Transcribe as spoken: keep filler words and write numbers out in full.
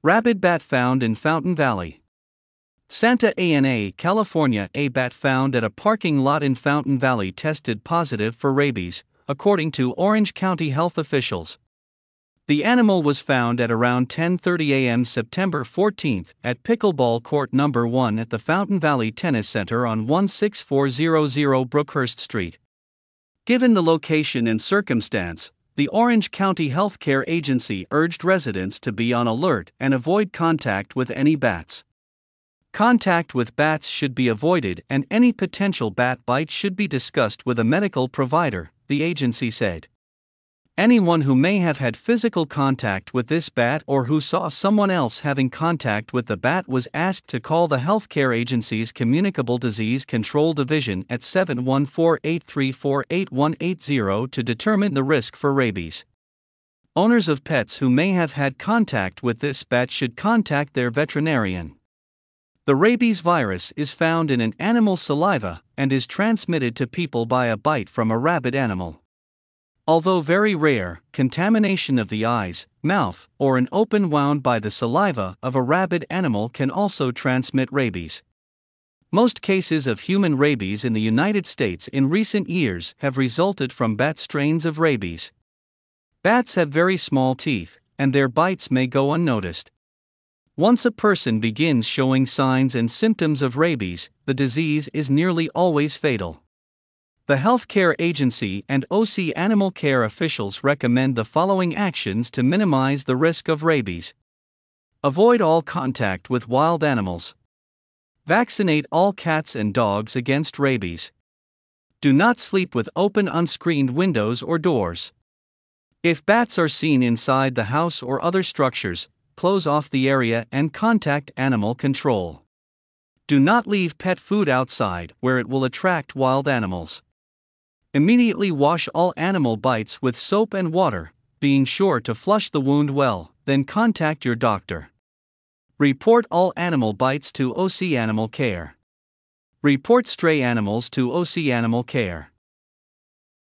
Rabid bat found in Fountain Valley. Santa Ana, California. A bat found at a parking lot in Fountain Valley tested positive for rabies, according to Orange County health officials. The animal was found at around ten thirty a m September fourteenth at Pickleball Court number one at the Fountain Valley Tennis Center on one six four zero zero Brookhurst Street. Given the location and circumstance, the Orange County Healthcare Agency urged residents to be on alert and avoid contact with any bats. Contact with bats should be avoided and any potential bat bite should be discussed with a medical provider, the agency said. Anyone who may have had physical contact with this bat or who saw someone else having contact with the bat was asked to call the healthcare agency's Communicable Disease Control Division at seven one four, eight three four, eight one eight zero to determine the risk for rabies. Owners of pets who may have had contact with this bat should contact their veterinarian. The rabies virus is found in an animal's saliva and is transmitted to people by a bite from a rabid animal. Although very rare, contamination of the eyes, mouth, or an open wound by the saliva of a rabid animal can also transmit rabies. Most cases of human rabies in the United States in recent years have resulted from bat strains of rabies. Bats have very small teeth, and their bites may go unnoticed. Once a person begins showing signs and symptoms of rabies, the disease is nearly always fatal. The healthcare agency and O C animal care officials recommend the following actions to minimize the risk of rabies. Avoid all contact with wild animals. Vaccinate all cats and dogs against rabies. Do not sleep with open unscreened windows or doors. If bats are seen inside the house or other structures, close off the area and contact animal control. Do not leave pet food outside where it will attract wild animals. Immediately wash all animal bites with soap and water, being sure to flush the wound well, then contact your doctor. Report all animal bites to O C Animal Care. Report stray animals to O C Animal Care.